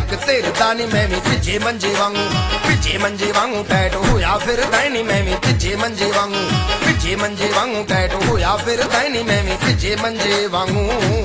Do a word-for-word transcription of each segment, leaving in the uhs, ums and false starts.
अक तेरदा नी मैं भी भिजे मंजे वांगू भिजे मंजे वांगू टैट होया फिर दैनी मैं भी भिजे मंजे वांगू भिजे मंजे वांगू टैट होया फिर दैनी मैं भी भिजे मंजे वांगू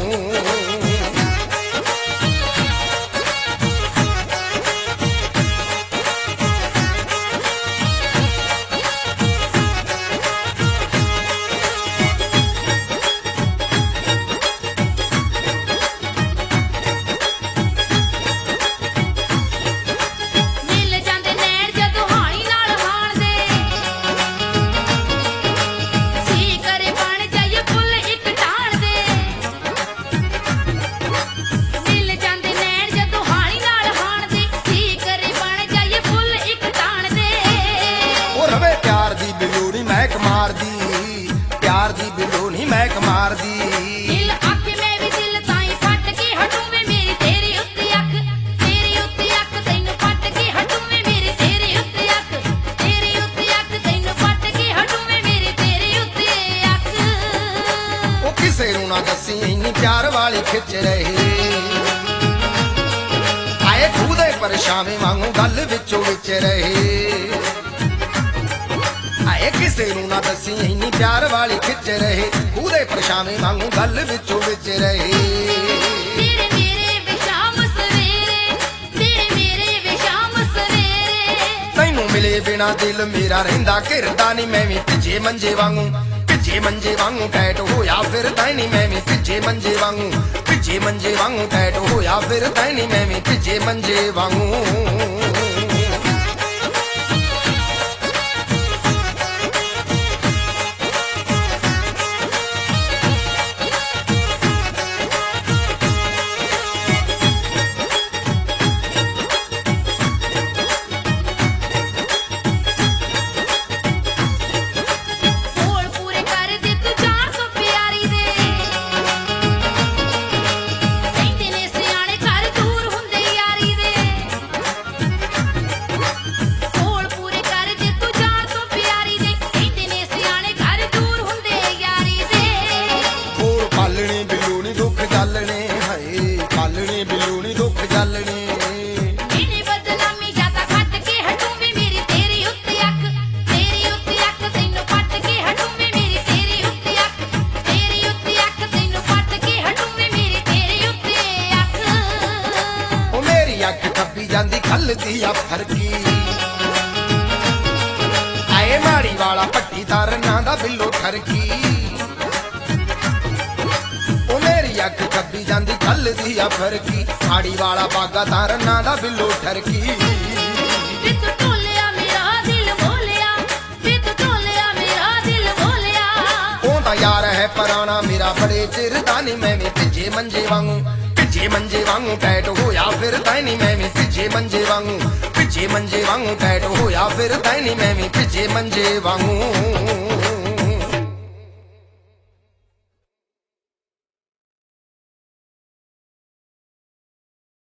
महक मार दी प्यार दी बिलोनी महक मार दी दिल अख में भी दिल ताई फट के हटू में मेरी तेरी उत्ती अख तेरी उत्ती अख तैनू फट के हटू में मेरी तेरी उत्ती अख तेरी उत्ती अख तैनू फट के हटू में मेरी तेरी उत्ती अख ओ किसे नू ना दसी इन्नी प्यार वाली खिच रहे आए खुदे परेशान वांगू गल विचों विच रहे आए किसे नू ना दसी इन्नी प्यार वाली खिच रहे कूदे परछावे वांगू गल विचों विच रहे तेरे मेरे विशाम सवेरे तेरे मेरे विशाम सवेरे तैनू मिले बिना दिल मेरा रहिंदा घिरदा नी मैं भी भिजे मंजे वांगू भिजे मंजे वांगू टैट होया फिर दैनी मैं भी भिजे मंजे वांगू भिजे मंजे वांगू टैट होया फिर दैनी मैं भी भिजे मंजे वांगू अख खपी जांदी खल दी फरकी आए माड़ी वाला पट्टी तार ना दा बिल्लो ठरकी ओ मेरी अख खपी जांदी खल दी फरकी माड़ी वाला बागा तार ना दा बिल्लो ठरकी बित टोलिया मेरा दिल बोलिया बित टोलिया मेरा दिल बोलिया ओ दा यार है पराना मेरा बड़े चिर दानी मैं भी भिजे मंजे वांगू भिजे मंजे वांगू टैट होया फिर दैनी मैं भी भिजे मंजे वांगू भिजे मंजे वांगू टैट होया फिर दैनी मैं भी भिजे मंजे वांगू।